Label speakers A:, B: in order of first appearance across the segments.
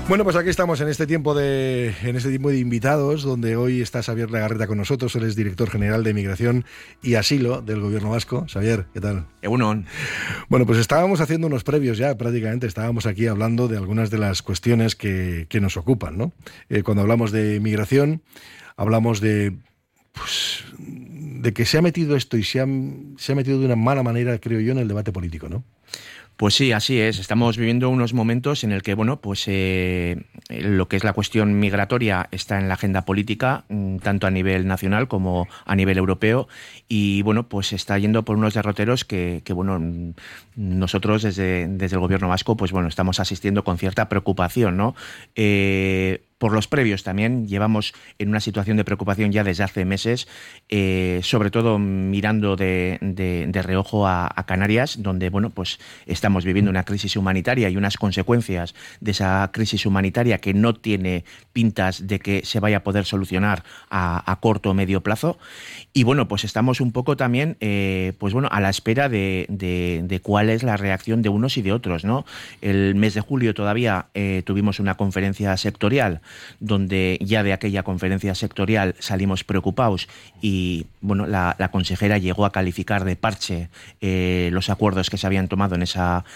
A: Bueno, pues aquí estamos en este tiempo de invitados, donde hoy está Xavier Legarreta con nosotros. Él es director general de Migración y Asilo del Gobierno Vasco. Xavier, ¿qué tal?
B: Egunon.
A: Bueno, pues estábamos haciendo unos previos ya, prácticamente. Estábamos aquí hablando de algunas de las cuestiones que nos ocupan, ¿no? Cuando hablamos de migración, hablamos de que se ha metido esto y se ha metido de una mala manera, creo yo, en el debate político, ¿no?
B: Pues sí, así es. Estamos viviendo unos momentos en el que, bueno, pues lo que es la cuestión migratoria está en la agenda política, tanto a nivel nacional como a nivel europeo, y bueno, pues está yendo por unos derroteros que bueno, nosotros desde el Gobierno vasco, pues bueno, estamos asistiendo con cierta preocupación, ¿no? Por los previos también, llevamos en una situación de preocupación ya desde hace meses, sobre todo mirando de reojo a Canarias, donde bueno, pues estamos viviendo una crisis humanitaria y unas consecuencias de esa crisis humanitaria que no tiene pintas de que se vaya a poder solucionar a corto o medio plazo. Y bueno, pues estamos un poco también pues bueno, a la espera de cuál es la reacción de unos y de otros, ¿no? El mes de julio todavía tuvimos una conferencia sectorial donde ya de aquella conferencia sectorial salimos preocupados y bueno, la consejera llegó a calificar de parche los acuerdos que se habían tomado en esa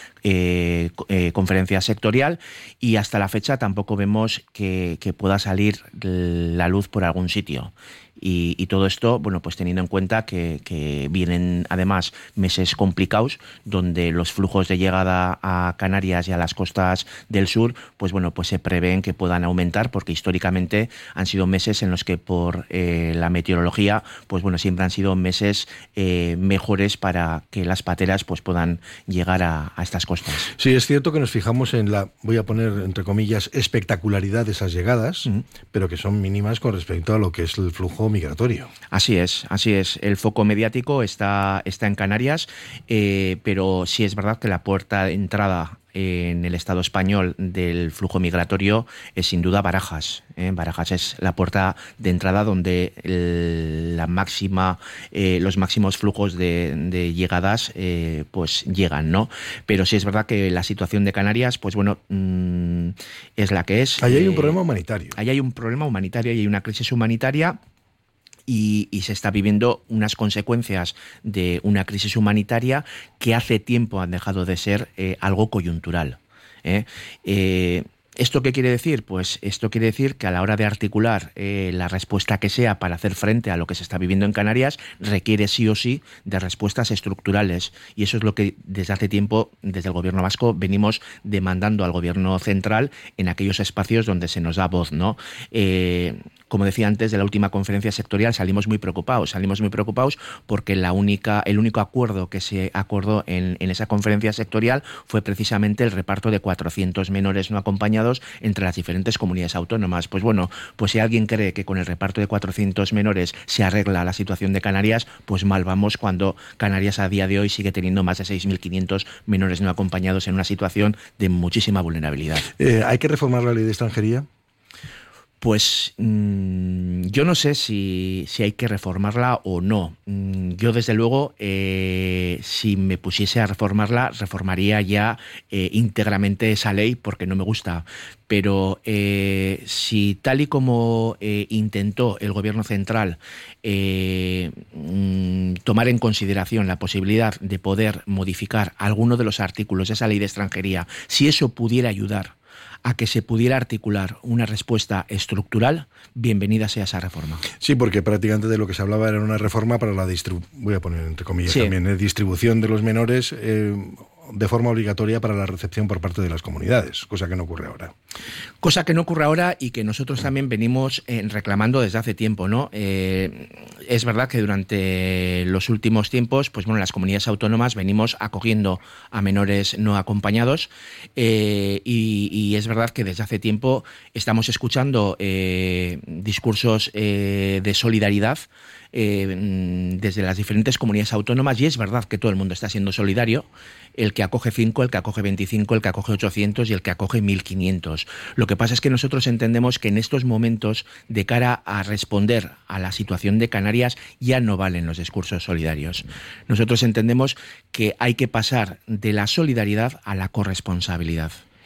B: conferencia sectorial, y hasta la fecha tampoco vemos que pueda salir la luz por algún sitio. Y todo esto, bueno, pues teniendo en cuenta que vienen además meses complicados, donde los flujos de llegada a Canarias y a las costas del sur, pues bueno, pues se prevén que puedan aumentar, porque históricamente han sido meses en los que por la meteorología, pues bueno, siempre han sido meses mejores para que las pateras pues puedan llegar a estas costas.
A: Sí, es cierto que nos fijamos en la, voy a poner entre comillas, espectacularidad de esas llegadas, pero que son mínimas con respecto a lo que es el flujo migratorio.
B: Así es. El foco mediático está en Canarias, pero sí es verdad que la puerta de entrada en el Estado español del flujo migratorio es sin duda Barajas. Barajas es la puerta de entrada donde los máximos flujos de llegadas pues llegan, ¿no? Pero sí es verdad que la situación de Canarias, pues bueno, es la que es.
A: Ahí hay un problema humanitario.
B: Ahí hay un problema humanitario y hay una crisis humanitaria. Y se está viviendo unas consecuencias de una crisis humanitaria que hace tiempo han dejado de ser algo coyuntural. ¿Esto qué quiere decir? Pues esto quiere decir que a la hora de articular la respuesta que sea para hacer frente a lo que se está viviendo en Canarias, requiere sí o sí de respuestas estructurales. Y eso es lo que desde hace tiempo, desde el Gobierno vasco, venimos demandando al Gobierno central en aquellos espacios donde se nos da voz, ¿no? Como decía antes, de la última conferencia sectorial salimos muy preocupados porque el único acuerdo que se acordó en esa conferencia sectorial fue precisamente el reparto de 400 menores no acompañados entre las diferentes comunidades autónomas. Pues bueno, pues si alguien cree que con el reparto de 400 menores se arregla la situación de Canarias, pues mal vamos, cuando Canarias a día de hoy sigue teniendo más de 6.500 menores no acompañados en una situación de muchísima vulnerabilidad.
A: ¿Hay que reformar la ley de extranjería?
B: Pues yo no sé si hay que reformarla o no. Yo, desde luego, si me pusiese a reformarla, reformaría ya íntegramente esa ley, porque no me gusta. Pero si tal y como intentó el Gobierno central tomar en consideración la posibilidad de poder modificar alguno de los artículos de esa ley de extranjería, si eso pudiera ayudar a que se pudiera articular una respuesta estructural, bienvenida sea esa reforma.
A: Sí, porque prácticamente de lo que se hablaba era una reforma para la voy a poner entre comillas también, distribución de los menores de forma obligatoria para la recepción por parte de las comunidades, cosa que no ocurre ahora.
B: Cosa que no ocurre ahora y que nosotros también venimos reclamando desde hace tiempo, ¿no? Es verdad que durante los últimos tiempos, pues bueno, las comunidades autónomas venimos acogiendo a menores no acompañados, y es verdad que desde hace tiempo estamos escuchando discursos de solidaridad desde las diferentes comunidades autónomas, y es verdad que todo el mundo está siendo solidario, el que acoge 5, el que acoge 25, el que acoge 800 y el que acoge 1.500. Lo que pasa es que nosotros entendemos que en estos momentos, de cara a responder a la situación de Canarias, ya no valen los discursos solidarios. Nosotros entendemos que hay que pasar de la solidaridad a la corresponsabilidad.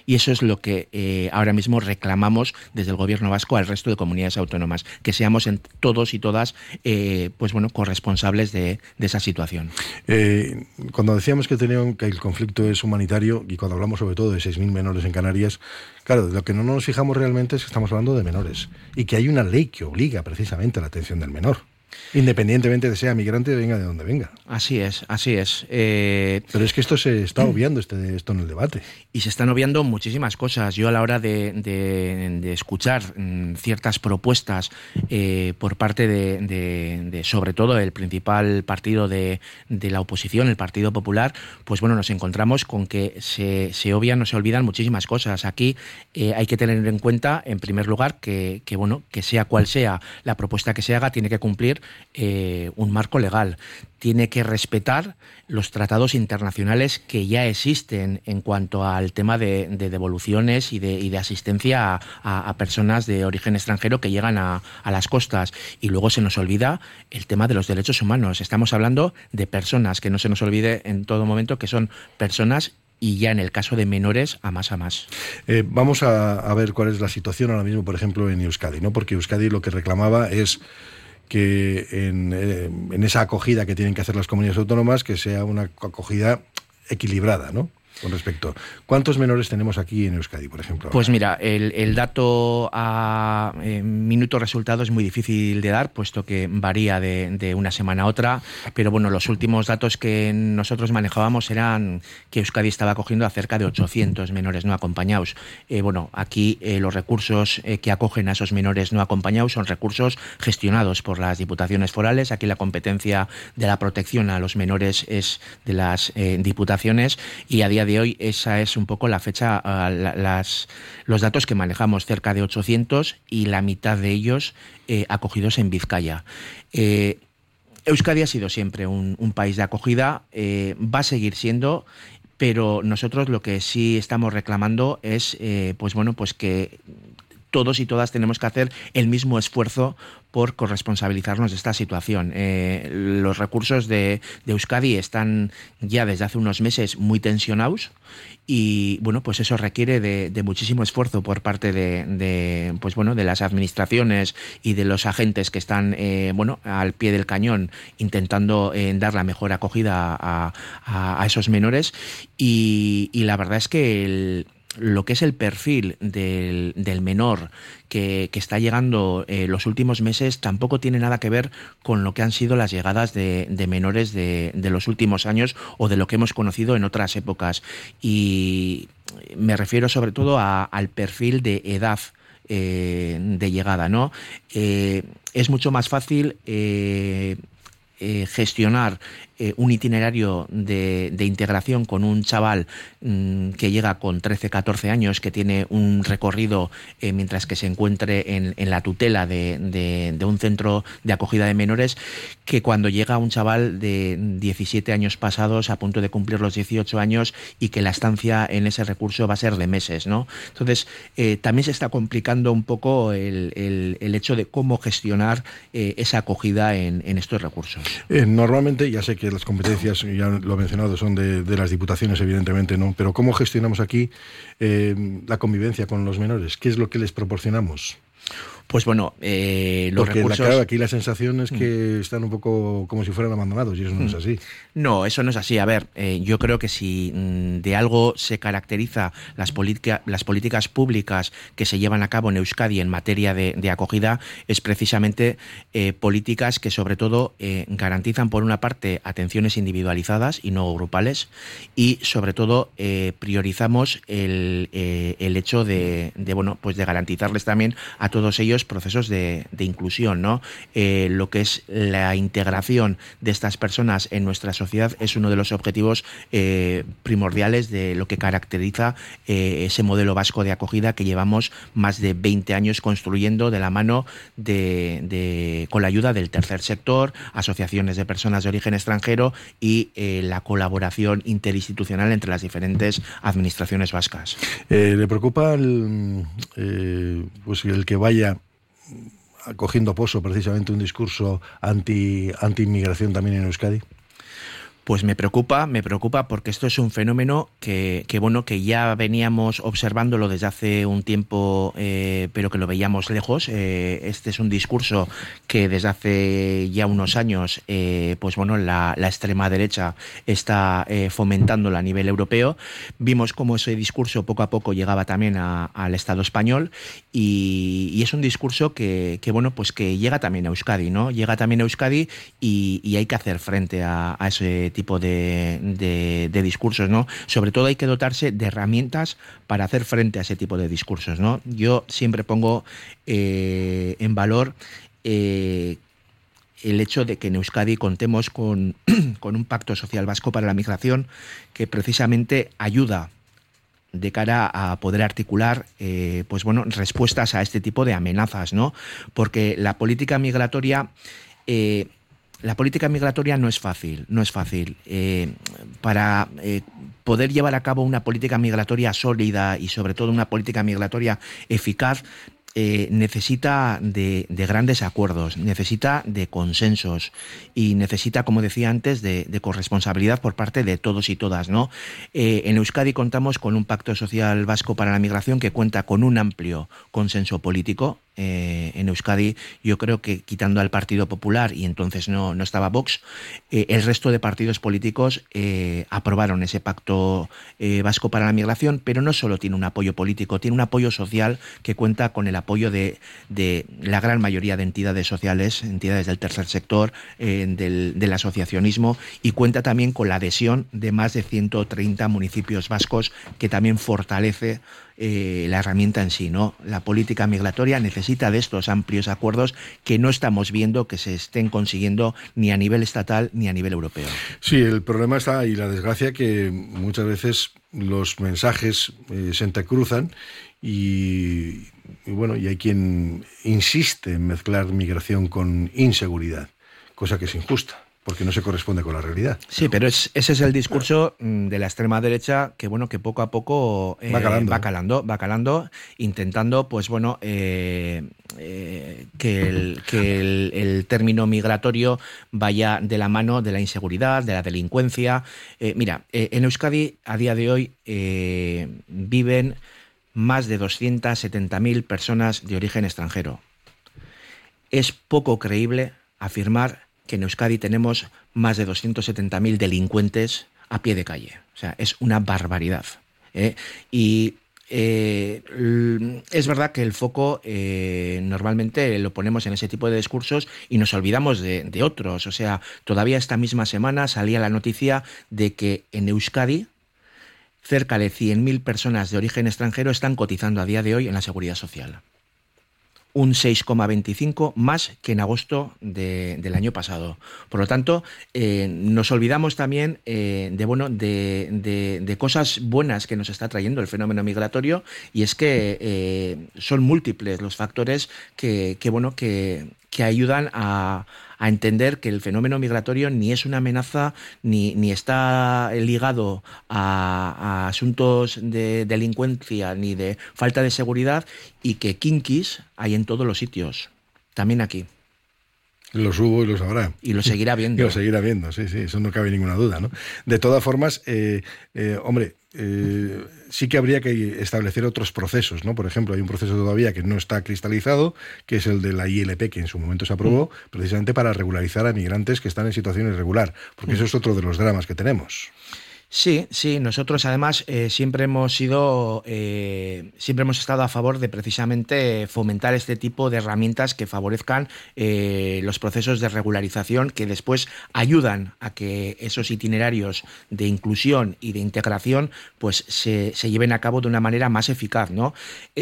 B: Y eso es lo que ahora mismo reclamamos desde el Gobierno vasco al resto de comunidades autónomas, que seamos todos y todas corresponsables de esa situación.
A: Cuando decíamos que el conflicto es humanitario, y cuando hablamos sobre todo de 6.000 menores en Canarias, claro, lo que no nos fijamos realmente es que estamos hablando de menores, y que hay una ley que obliga precisamente a la atención del menor, independientemente de sea migrante o venga de donde venga.
B: Así es.
A: Pero es que esto se está obviando esto en el debate.
B: Y se están obviando muchísimas cosas. Yo a la hora de escuchar ciertas propuestas por parte de sobre todo el principal partido de la oposición, el Partido Popular, pues bueno, nos encontramos con que se obvian, no se olvidan muchísimas cosas. Aquí hay que tener en cuenta, en primer lugar, que sea cual sea la propuesta que se haga, tiene que cumplir un marco legal. Tiene que respetar los tratados internacionales que ya existen en cuanto al tema de devoluciones y de asistencia a personas de origen extranjero que llegan a las costas. Y luego se nos olvida el tema de los derechos humanos. Estamos hablando de personas, que no se nos olvide en todo momento que son personas, y ya en el caso de menores, a más.
A: Vamos a ver cuál es la situación ahora mismo, por ejemplo, en Euskadi, ¿no? Porque Euskadi lo que reclamaba es que en esa acogida que tienen que hacer las comunidades autónomas, que sea una acogida equilibrada, ¿no? Con respecto. ¿Cuántos menores tenemos aquí en Euskadi, por ejemplo?
B: Pues mira, el dato a minuto resultado es muy difícil de dar, puesto que varía de una semana a otra, pero bueno, los últimos datos que nosotros manejábamos eran que Euskadi estaba acogiendo a cerca de 800 menores no acompañados. Aquí los recursos que acogen a esos menores no acompañados son recursos gestionados por las diputaciones forales. Aquí la competencia de la protección a los menores es de las diputaciones, y a día de hoy esa es un poco la fecha, los datos que manejamos, cerca de 800, y la mitad de ellos acogidos en Vizcaya. Euskadi ha sido siempre un país de acogida, va a seguir siendo, pero nosotros lo que sí estamos reclamando es que todos y todas tenemos que hacer el mismo esfuerzo por corresponsabilizarnos de esta situación. Los recursos de Euskadi están ya desde hace unos meses muy tensionados, y pues eso requiere de muchísimo esfuerzo por parte de las administraciones y de los agentes que están al pie del cañón intentando dar la mejor acogida a esos menores, y la verdad es que lo que es el perfil del menor que está llegando los últimos meses tampoco tiene nada que ver con lo que han sido las llegadas de menores de los últimos años o de lo que hemos conocido en otras épocas. Y me refiero sobre todo al perfil de edad de llegada, ¿no? Es mucho más fácil gestionar un itinerario de integración con un chaval que llega con 13, 14 años, que tiene un recorrido mientras que se encuentre en la tutela de un centro de acogida de menores, que cuando llega un chaval de 17 años pasados, a punto de cumplir los 18 años, y que la estancia en ese recurso va a ser de meses, ¿no? Entonces, también se está complicando un poco el hecho de cómo gestionar esa acogida en estos recursos.
A: Normalmente, ya sé que las competencias, ya lo he mencionado, son de las diputaciones, evidentemente, ¿no? Pero ¿cómo gestionamos aquí la convivencia con los menores? ¿Qué es lo que les proporcionamos?
B: Pues bueno, los recursos...
A: Porque aquí la sensación es que están un poco como si fueran abandonados, y eso no es así.
B: No, eso no es así. A ver, yo creo que si de algo se caracteriza las políticas públicas que se llevan a cabo en Euskadi en materia de acogida, es precisamente políticas que sobre todo garantizan, por una parte, atenciones individualizadas y no grupales, y sobre todo priorizamos el hecho de garantizarles también a todos ellos procesos de inclusión, ¿no? Lo que es la integración de estas personas en nuestra sociedad es uno de los objetivos primordiales de lo que caracteriza ese modelo vasco de acogida que llevamos más de 20 años construyendo de la mano con la ayuda del tercer sector, asociaciones de personas de origen extranjero y la colaboración interinstitucional entre las diferentes administraciones vascas.
A: ¿Le preocupa el que vaya cogiendo poso precisamente un discurso anti-inmigración también en Euskadi?
B: Pues me preocupa porque esto es un fenómeno que ya veníamos observándolo desde hace un tiempo, pero que lo veíamos lejos. Este es un discurso que desde hace ya unos años, la extrema derecha está fomentándolo a nivel europeo. Vimos cómo ese discurso poco a poco llegaba también al Estado español y es un discurso que llega también a Euskadi, ¿no? Llega también a Euskadi y hay que hacer frente a ese tipo de discursos, ¿no? Sobre todo hay que dotarse de herramientas para hacer frente a ese tipo de discursos, ¿no? Yo siempre pongo en valor el hecho de que en Euskadi contemos con un pacto social vasco para la migración que precisamente ayuda de cara a poder articular respuestas a este tipo de amenazas, ¿no? Porque la política migratoria no es fácil, para poder llevar a cabo una política migratoria sólida y sobre todo una política migratoria eficaz, necesita de grandes acuerdos, necesita de consensos y necesita, como decía antes, de corresponsabilidad por parte de todos y todas, ¿no? En Euskadi contamos con un pacto social vasco para la migración que cuenta con un amplio consenso político. En Euskadi yo creo que quitando al Partido Popular, y entonces no estaba Vox, el resto de partidos políticos aprobaron ese pacto vasco para la migración, pero no solo tiene un apoyo político, tiene un apoyo social que cuenta con el apoyo de la gran mayoría de entidades sociales, entidades del tercer sector, del asociacionismo, y cuenta también con la adhesión de más de 130 municipios vascos, que también fortalece la herramienta en sí, ¿no? La política migratoria necesita de estos amplios acuerdos que no estamos viendo que se estén consiguiendo ni a nivel estatal ni a nivel europeo.
A: Sí, el problema está y la desgracia que muchas veces los mensajes se entrecruzan y hay quien insiste en mezclar migración con inseguridad, cosa que es injusta, porque no se corresponde con la realidad.
B: Sí, pero ese es el discurso de la extrema derecha que poco a poco va calando, intentando que el término migratorio vaya de la mano de la inseguridad, de la delincuencia. En Euskadi a día de hoy viven más de 270.000 personas de origen extranjero. Es poco creíble afirmar que en Euskadi tenemos más de 270.000 delincuentes a pie de calle. O sea, es una barbaridad. Y es verdad que el foco normalmente lo ponemos en ese tipo de discursos y nos olvidamos de otros. O sea, todavía esta misma semana salía la noticia de que en Euskadi cerca de 100.000 personas de origen extranjero están cotizando a día de hoy en la Seguridad Social. Un 6,25 más que en agosto del año pasado. Por lo tanto, nos olvidamos también de cosas buenas que nos está trayendo el fenómeno migratorio, y es que son múltiples los factores que ayudan a entender que el fenómeno migratorio ni es una amenaza ni está ligado a asuntos de delincuencia ni de falta de seguridad, y que kinkis hay en todos los sitios, también aquí.
A: Los hubo y los habrá.
B: Y lo seguirá viendo.
A: Y lo seguirá viendo, sí, eso no cabe ninguna duda, ¿no? De todas formas, sí que habría que establecer otros procesos, ¿no? Por ejemplo, hay un proceso todavía que no está cristalizado, que es el de la ILP, que en su momento se aprobó, precisamente para regularizar a migrantes que están en situación irregular, porque eso es otro de los dramas que tenemos.
B: Sí, nosotros además siempre hemos estado a favor de precisamente fomentar este tipo de herramientas que favorezcan los procesos de regularización, que después ayudan a que esos itinerarios de inclusión y de integración pues se lleven a cabo de una manera más eficaz, ¿no?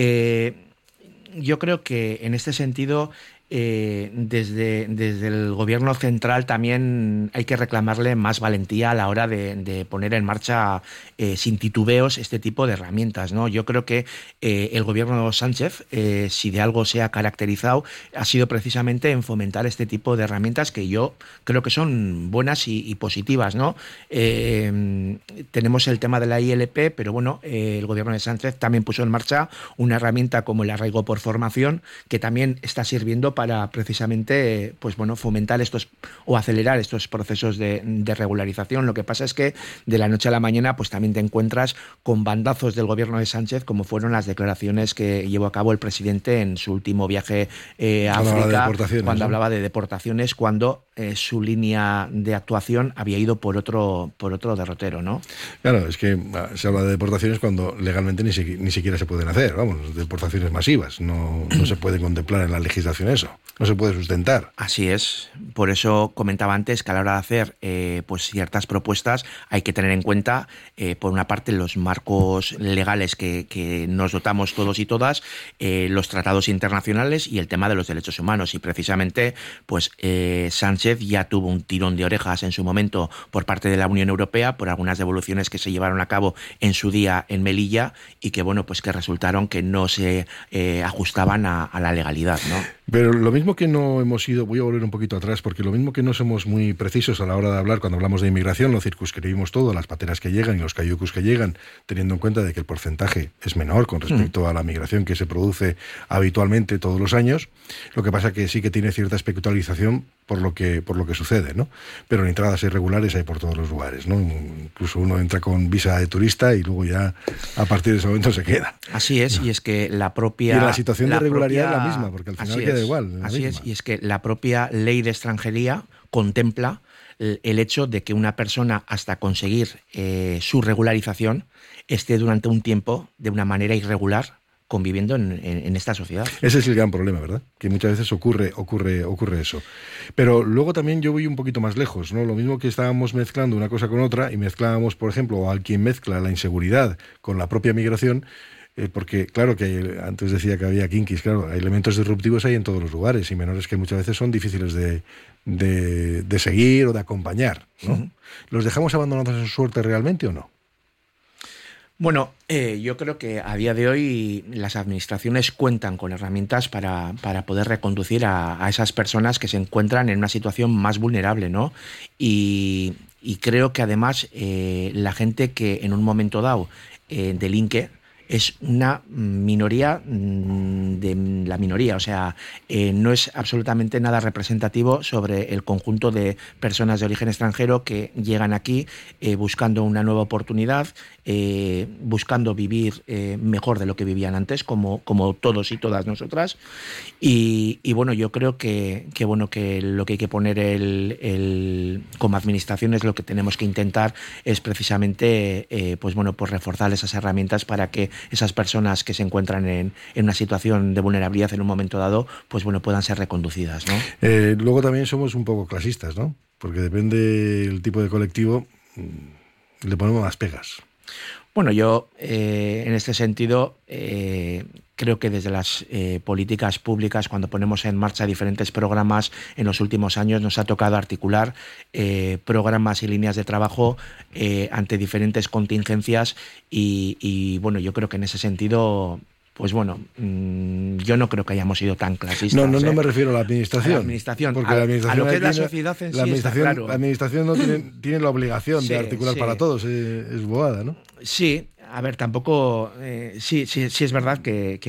B: Yo creo que en este sentido desde el gobierno central también hay que reclamarle más valentía a la hora de poner en marcha sin titubeos este tipo de herramientas, ¿no? Yo creo que el gobierno Sánchez, si de algo se ha caracterizado, ha sido precisamente en fomentar este tipo de herramientas que yo creo que son buenas y positivas, ¿no? Tenemos el tema de la ILP, pero el gobierno de Sánchez también puso en marcha una herramienta como el arraigo por formación, que también está sirviendo para precisamente pues bueno, fomentar estos o acelerar estos procesos de regularización. Lo que pasa es que de la noche a la mañana pues también te encuentras con bandazos del gobierno de Sánchez, como fueron las declaraciones que llevó a cabo el presidente en su último viaje a África, cuando hablaba de deportaciones, cuando su línea de actuación había ido por otro derrotero, ¿no?
A: Claro, es que se habla de deportaciones cuando legalmente ni siquiera se pueden hacer, vamos, deportaciones masivas, no se puede contemplar en la legislación eso, no se puede sustentar.
B: Así es, por eso comentaba antes que a la hora de hacer pues ciertas propuestas hay que tener en cuenta, por una parte, los marcos legales que nos dotamos todos y todas, los tratados internacionales y el tema de los derechos humanos, y precisamente pues Sánchez ya tuvo un tirón de orejas en su momento por parte de la Unión Europea por algunas devoluciones que se llevaron a cabo en su día en Melilla y que bueno, pues que resultaron que no se ajustaban a la legalidad, ¿no?
A: Pero lo mismo que no hemos ido, voy a volver un poquito atrás, porque lo mismo que no somos muy precisos a la hora de hablar, cuando hablamos de inmigración, lo circunscribimos todo, las pateras que llegan y los cayucos que llegan, teniendo en cuenta de que el porcentaje es menor con respecto a la migración que se produce habitualmente todos los años. Lo que pasa que sí que tiene cierta espectralización por lo que sucede, ¿no? Pero entradas irregulares hay por todos los lugares, ¿no? Incluso uno entra con visa de turista y luego ya a partir de ese momento se queda.
B: Así es, ¿no? Y es que la propia...
A: Y la situación de irregularidad es la misma, porque al final queda igual.
B: Así es, y es que la propia ley de extranjería contempla el hecho de que una persona, hasta conseguir su regularización, esté durante un tiempo de una manera irregular conviviendo en esta sociedad.
A: Ese es el gran problema, ¿verdad? Que muchas veces ocurre eso. Pero luego también yo voy un poquito más lejos, ¿no? Lo mismo que estábamos mezclando una cosa con otra y mezclábamos, por ejemplo, a quien mezcla la inseguridad con la propia migración, porque claro que antes decía que había kinkis, claro, hay elementos disruptivos ahí en todos los lugares y menores que muchas veces son difíciles de seguir o de acompañar, ¿no? Uh-huh. ¿Los dejamos abandonados a su suerte realmente o no?
B: Bueno, yo creo que a día de hoy las administraciones cuentan con herramientas para poder reconducir a esas personas que se encuentran en una situación más vulnerable, ¿no? Y creo que además la gente que en un momento dado delinque es una minoría de la minoría, o sea, no es absolutamente nada representativo sobre el conjunto de personas de origen extranjero que llegan aquí buscando una nueva oportunidad, buscando vivir mejor de lo que vivían antes, como todos y todas nosotras. Y bueno, yo creo que lo que hay que poner como administraciones, lo que tenemos que intentar es precisamente pues reforzar esas herramientas para que esas personas que se encuentran en una situación de vulnerabilidad en un momento dado, pues puedan ser reconducidas, ¿no?
A: Luego también somos un poco clasistas, ¿no? Porque depende del tipo de colectivo, le ponemos más pegas.
B: Bueno, yo en este sentido creo que desde las políticas públicas, cuando ponemos en marcha diferentes programas en los últimos años, nos ha tocado articular programas y líneas de trabajo ante diferentes contingencias y bueno, yo creo que en ese sentido... Pues bueno, yo no creo que hayamos sido tan clasistas.
A: No me refiero a la administración.
B: A la administración,
A: porque la administración
B: a lo que es la sociedad en sí, está claro.
A: La administración no tiene la obligación de articular para todos, es bobada, ¿no?
B: Sí, a ver, tampoco... sí es verdad que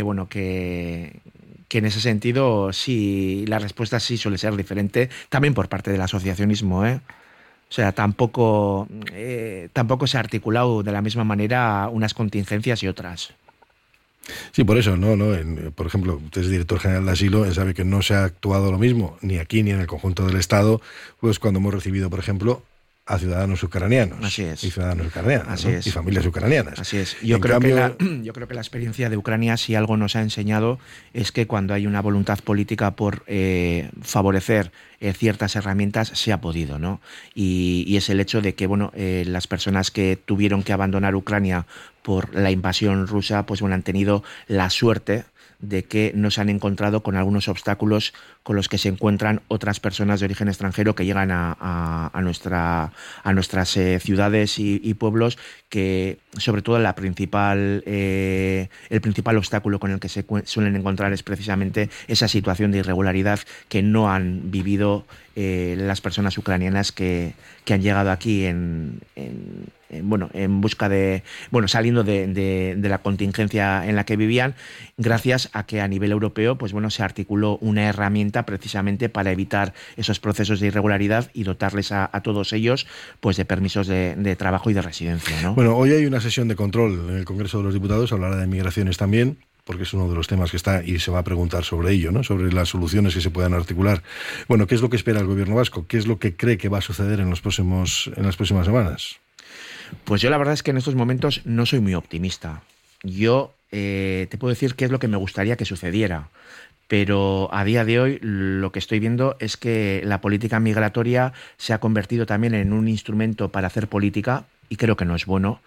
B: en ese sentido sí, la respuesta sí suele ser diferente, también por parte del asociacionismo, ¿eh? O sea, tampoco se ha articulado de la misma manera unas contingencias y otras.
A: Sí, por eso, por ejemplo, usted es director general de asilo, él sabe que no se ha actuado lo mismo, ni aquí ni en el conjunto del Estado, pues cuando hemos recibido, por ejemplo, a ciudadanos ucranianos.
B: Así es.
A: Y ciudadanos ucranianas.
B: Así
A: ¿no?
B: es.
A: Y familias ucranianas.
B: Así es. Yo creo que la experiencia de Ucrania, si algo nos ha enseñado, es que cuando hay una voluntad política por favorecer ciertas herramientas, se ha podido, ¿no? Y es el hecho de que, las personas que tuvieron que abandonar Ucrania por la invasión rusa, pues han tenido la suerte de que no se han encontrado con algunos obstáculos con los que se encuentran otras personas de origen extranjero que llegan a nuestras ciudades y pueblos, que sobre todo el principal obstáculo con el que se suelen encontrar es precisamente esa situación de irregularidad que no han vivido las personas ucranianas que han llegado aquí en en busca de, saliendo de la contingencia en la que vivían, gracias a que a nivel europeo, pues se articuló una herramienta precisamente para evitar esos procesos de irregularidad y dotarles a todos ellos pues de permisos de trabajo y de residencia, ¿no?
A: Bueno, hoy hay una sesión de control en el Congreso de los Diputados, hablará de migraciones también, porque es uno de los temas que está y se va a preguntar sobre ello, ¿no? Sobre las soluciones que se puedan articular. Bueno, ¿qué es lo que espera el gobierno vasco? ¿Qué es lo que cree que va a suceder en las próximas semanas?
B: Pues yo la verdad es que en estos momentos no soy muy optimista. Yo te puedo decir qué es lo que me gustaría que sucediera, pero a día de hoy lo que estoy viendo es que la política migratoria se ha convertido también en un instrumento para hacer política, y creo que no es bueno.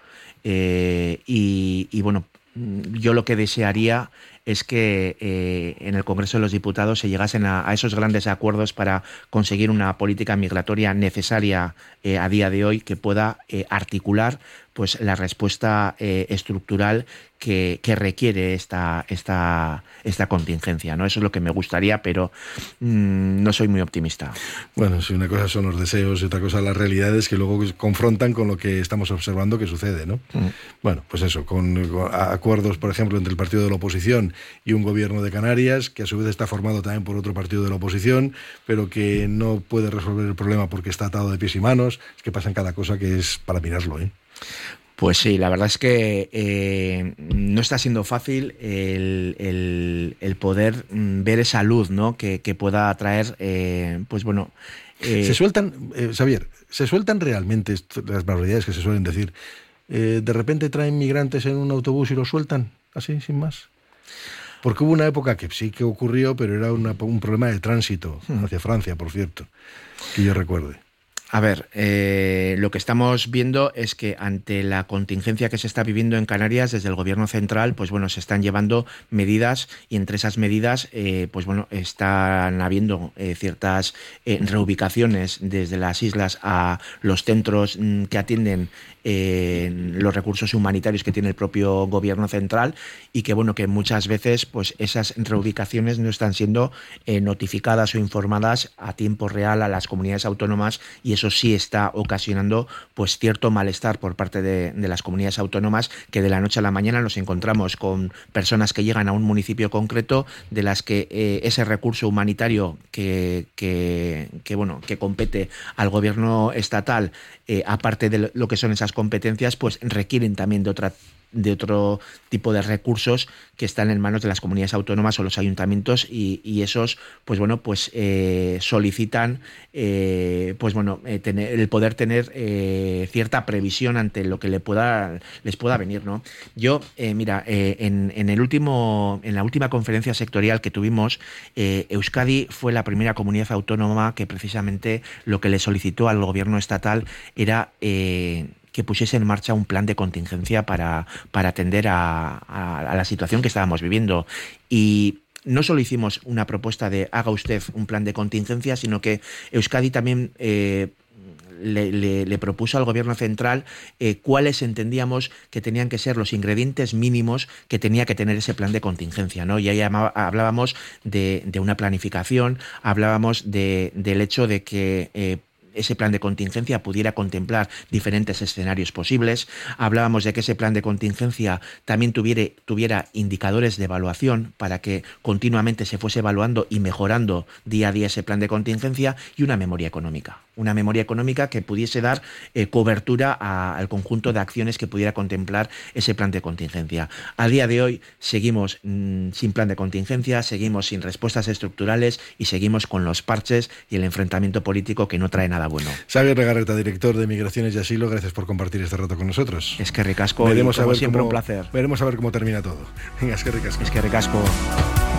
B: Yo lo que desearía es que en el Congreso de los Diputados se llegasen a esos grandes acuerdos para conseguir una política migratoria necesaria a día de hoy, que pueda articular pues la respuesta estructural que requiere esta contingencia, ¿no? Eso es lo que me gustaría, pero no soy muy optimista.
A: Bueno, si una cosa son los deseos y otra cosa las realidades que luego confrontan con lo que estamos observando que sucede, ¿no? Bueno, pues eso, con acuerdos, por ejemplo, entre el partido de la oposición y un gobierno de Canarias, que a su vez está formado también por otro partido de la oposición, pero que no puede resolver el problema porque está atado de pies y manos. Es que pasa en cada cosa que es para mirarlo, ¿eh?
B: Pues sí, la verdad es que no está siendo fácil el poder ver esa luz, ¿no? que pueda traer,
A: Se sueltan, Xavier, ¿se sueltan realmente las barbaridades que se suelen decir? ¿De repente traen migrantes en un autobús y los sueltan así, sin más? Porque hubo una época que sí que ocurrió, pero era un problema de tránsito hacia Francia, por cierto, que yo recuerde.
B: A ver, lo que estamos viendo es que ante la contingencia que se está viviendo en Canarias, desde el Gobierno central, se están llevando medidas, y entre esas medidas, están habiendo ciertas reubicaciones desde las islas a los centros que atienden los recursos humanitarios que tiene el propio Gobierno central, y que muchas veces esas reubicaciones no están siendo notificadas o informadas a tiempo real a las comunidades autónomas, y eso sí está ocasionando cierto malestar por parte de las comunidades autónomas, que de la noche a la mañana nos encontramos con personas que llegan a un municipio concreto, de las que ese recurso humanitario que compete al Gobierno estatal, aparte de lo que son esas competencias, requieren también de otro tipo de recursos que están en manos de las comunidades autónomas o los ayuntamientos, y esos solicitan el poder tener cierta previsión ante lo que les pueda venir, ¿no? Yo, en la última conferencia sectorial que tuvimos, Euskadi fue la primera comunidad autónoma que precisamente lo que le solicitó al Gobierno estatal era que pusiese en marcha un plan de contingencia para atender a la situación que estábamos viviendo. Y no solo hicimos una propuesta de haga usted un plan de contingencia, sino que Euskadi también le propuso al Gobierno central cuáles entendíamos que tenían que ser los ingredientes mínimos que tenía que tener ese plan de contingencia, ¿no? Y ahí hablábamos de una planificación, hablábamos del hecho de que ese plan de contingencia pudiera contemplar diferentes escenarios posibles. Hablábamos de que ese plan de contingencia también tuviera indicadores de evaluación para que continuamente se fuese evaluando y mejorando día a día ese plan de contingencia, y una memoria económica. Una memoria económica que pudiese dar cobertura al conjunto de acciones que pudiera contemplar ese plan de contingencia. A día de hoy seguimos sin plan de contingencia, seguimos sin respuestas estructurales y seguimos con los parches y el enfrentamiento político que no trae nada bueno.
A: Xavier Legarreta, director de Migraciones y Asilo, gracias por compartir este rato con nosotros.
B: Es que ricasco, y como siempre un placer.
A: Veremos a ver cómo termina todo. Venga, es que ricasco.
B: Es que ricasco.